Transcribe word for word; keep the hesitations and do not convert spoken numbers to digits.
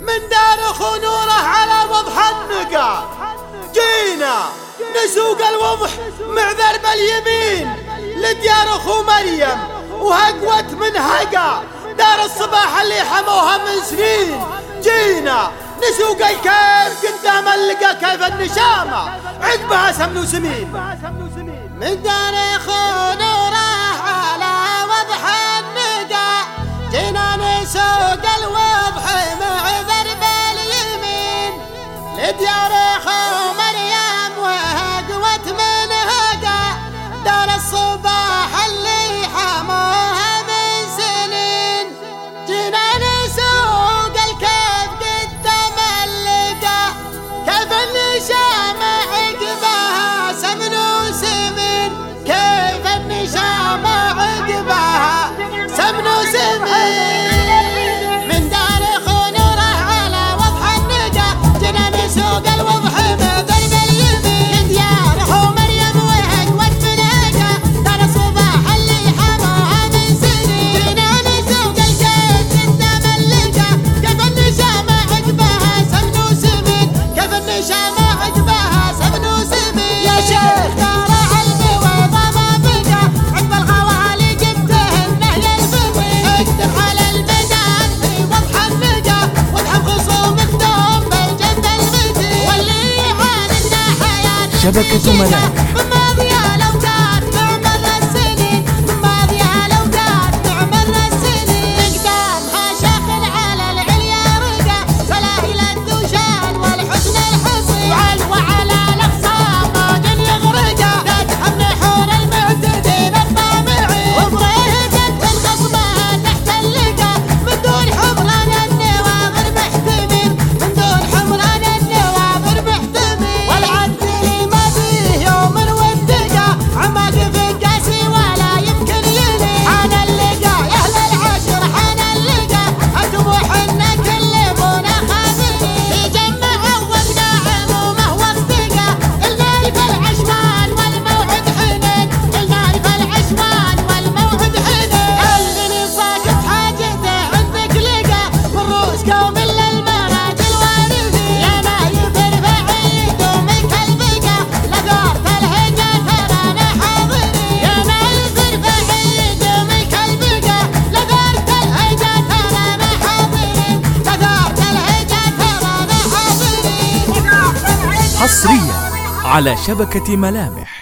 من دار اخو نوره على وضح النقا، جينا نسوق الوضح مع ذرب اليمين لديار اخو مريم وهقوت من هقا، دار الصباح اللي حموها من سنين. جينا نسوق الكيف قدام اللقا، كيف النشامة عقبها سمن وسمين. من دار اخو نوره على وضح النقا، جينا نسوق الوضح مع ذرب اليمين لديار اخو مريم وهقوت من هقا، دار الصباح اللي حموها من سنين. جينا نسوق الكيف قدام اللقا، كيف النشامة عقبها سمن وسمين، كيف النشامة عقبها سمن وسمين. من دار اخو نوره على وضح النقا، جينا نسوق الوضح مع ذرب اليمين لديار اخو مريم وهقوت من هقا، دار الصباح اللي حموها من سنين. جينا نسوق الكيف قدام اللقا، كيف النشامة عقبها سمن وسمين، كيف النشامة عقبها سمن وسمين. يا شيخ دار علمي وضما بقى، عقب الخوالي جبتهن يلفظين. اقدر على الميدان في وضح النقا، وادحم خصومك دوم بالجد المتين، واللي يعاندنا حياة شبكة ملامح. من ماضيها الاوقات تعمر السنين، من ماضيها الاوقات تعمر السنين. قدامها شاخل على العليا رقا، سلاهل الدوشان والحسن الحصين، وعلى الاقصى موج يغرقا، تدحم نحور المعتدين الطامعين. وبريدة الخصمان تحت اللقا، من دون حمران النواظر محتمين، من دون حمران النواظر محتمين. والعدل ما فيه يوم والدقا، عماق في قاسي ولا يمكن يلي. حان اللقا يا اهل العشر، حان اللقا الطموح ان كلمونا خاذلين. يجمع وابنا عمومه واصدقا، النايف العشمان والموعد حنين، النايف العشمان والموعد حنين. اللي ساكت حاجته عندك لقا، من رؤوس قوم الا المراجل وارثين. يا نايف ارفع يدومك البقا، لدورت الهجا ترانا حاضرين. يا نايف ارفع يدومك البقا، لدورت الهجا ترانا حاضرين، لدورت الهجا ترانا حاضرين. حصريا على شبكة ملامح.